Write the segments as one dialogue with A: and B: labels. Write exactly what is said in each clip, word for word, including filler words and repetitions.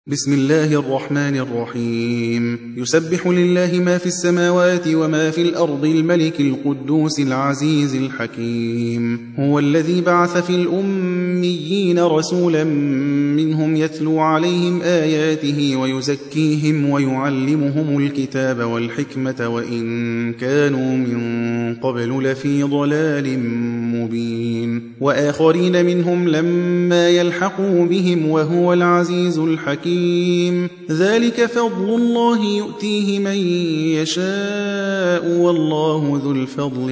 A: بسم الله الرحمن الرحيم يسبح لله ما في السماوات وما في الأرض الملك القدوس العزيز الحكيم هو الذي بعث في الأميين رسولا منهم يتلو عليهم آياته ويزكيهم ويعلمهم الكتاب والحكمة وإن كانوا من قبل لفي ضلال مبين وآخرين منهم لما يلحقوا بهم وهو العزيز الحكيم ذلك فضل الله يؤتيه من يشاء والله ذو الفضل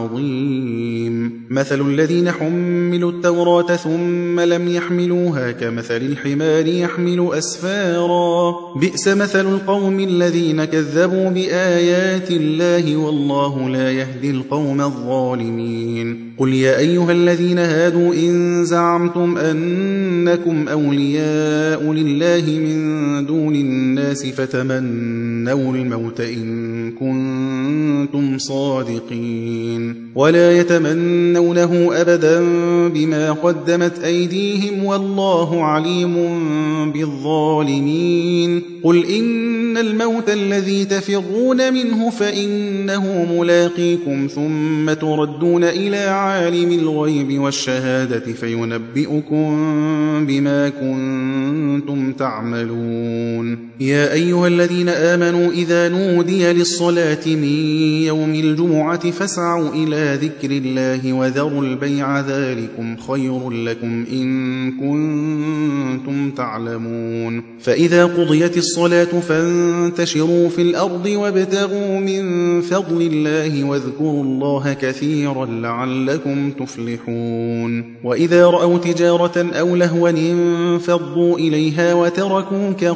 A: العظيم مثل الذين حملوا التوراة ثم لم يحملوها كمثل الحمار يحمل أسفارا بئس مثل القوم الذين كذبوا بآيات الله والله لا يهدي القوم الظالمين قل يا أيها الذين هادوا إن زعمتم أنكم أولياء لله من دون الناس فتمنوا الموت إن كنتم صادقين ولا يتمنونه أبدا بما قدمت أيديهم والله عليم بالظالمين قل إن الموت الذي تفرون منه فإنه ملاقيكم ثم تردون إلى عالم الغيب والشهادة فينبئكم بما كنتم تعملون يا أيها الذين آمنوا إذا نودي للصلاة من يوم الجمعة فاسعوا إلى ذكر الله وذروا البيع ذلكم خير لكم إن كنتم تعلمون فإذا قضيت الصلاة فانتشروا في الأرض وابتغوا من فضل الله واذكروا الله كثيرا لعلكم تفلحون وإذا رأوا تجارة أو لهوا انفضوا إليها وتركوك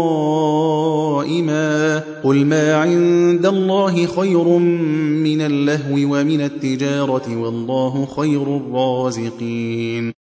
A: قائما قل ما عند الله خير من اللهو ومن التجارة والله خير الرازقين